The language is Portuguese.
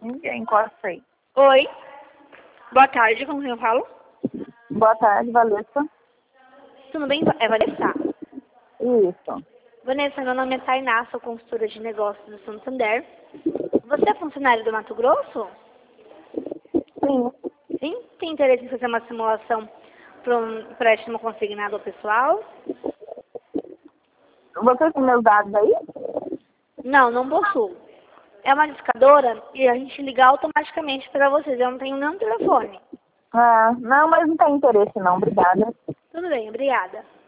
Ninguém encosta aí. Oi. Boa tarde, com quem eu falo? Boa tarde, Vanessa. Tudo bem? É Vanessa? Isso. Vanessa, meu nome é Tainá, sou consultora de negócios do Santander. Você é funcionário do Mato Grosso? Sim. Sim? Tem interesse em fazer uma simulação para um empréstimo consignado ao pessoal? Você tem meus dados aí? Não, não possuo. É uma discadora e a gente liga automaticamente para vocês. Eu não tenho nenhum telefone. Ah, não, mas não tem interesse não, obrigada. Tudo bem, obrigada.